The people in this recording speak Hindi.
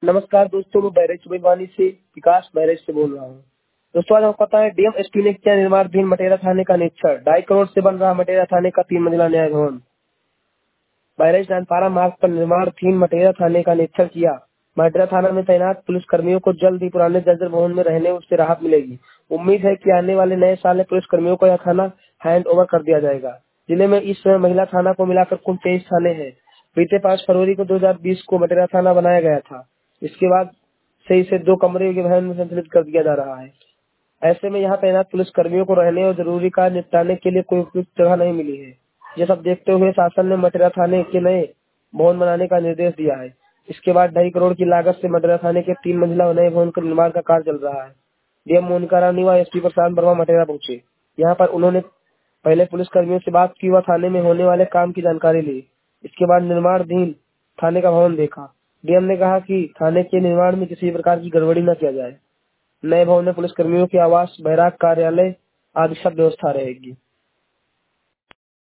नमस्कार दोस्तों, मैं बैरेज बेगवानी से विकास बैरेज से बोल रहा हूँ। दोस्तों, आज आपको पता है डीएमएसपी ने किया निर्माणाधीन मटेरा थाने का निरीक्षण। 2.5 करोड़ से बन रहा मटेरा थाने का 3 मंजिला न्याय भवन। बैरेज नानपारा मार्ग पर निर्माणाधीन मटेरा थाने का निरीक्षण किया। मटेरा थाना में तैनात पुलिस कर्मियों को जल्द ही पुराने जर्जर भवन में रहने से राहत मिलेगी। उम्मीद है कि आने वाले नए साल में पुलिस कर्मियों को यह थाना हैंड ओवर कर दिया जाएगा। जिले में इस समय महिला थाना को मिलाकर कुल 23 थाने हैं। बीते 5 फरवरी को 2020 को मटेरा थाना बनाया गया था। इसके बाद से इसे 2 कमरे के भवन में संचालित कर दिया जा रहा है। ऐसे में यहाँ तैनात पुलिस कर्मियों को रहने और जरूरी कार्य निपटाने के लिए कोई उपयुक्त जगह नहीं मिली है। ये सब देखते हुए शासन ने मटेरा थाने के नए भवन बनाने का निर्देश दिया है। इसके बाद 2.5 करोड़ की लागत से मटेरा थाने के 3 मंजिला नए भवन का निर्माण का कार्य चल रहा है। डीएम मोनिका रानी व एसपी प्रशांत वर्मा मटेरा पहुंचे। यहाँ पर उन्होंने पहले पुलिस कर्मियों से बात की व थाने में होने वाले काम की जानकारी ली। इसके बाद निर्माणाधीन थाने का भवन देखा। डीएम ने कहा कि थाने के निर्माण में किसी प्रकार की गड़बड़ी न किया जाए। नए भवन में पुलिस कर्मियों के आवास, बैराक, कार्यालय आदि सब व्यवस्था रहेगी।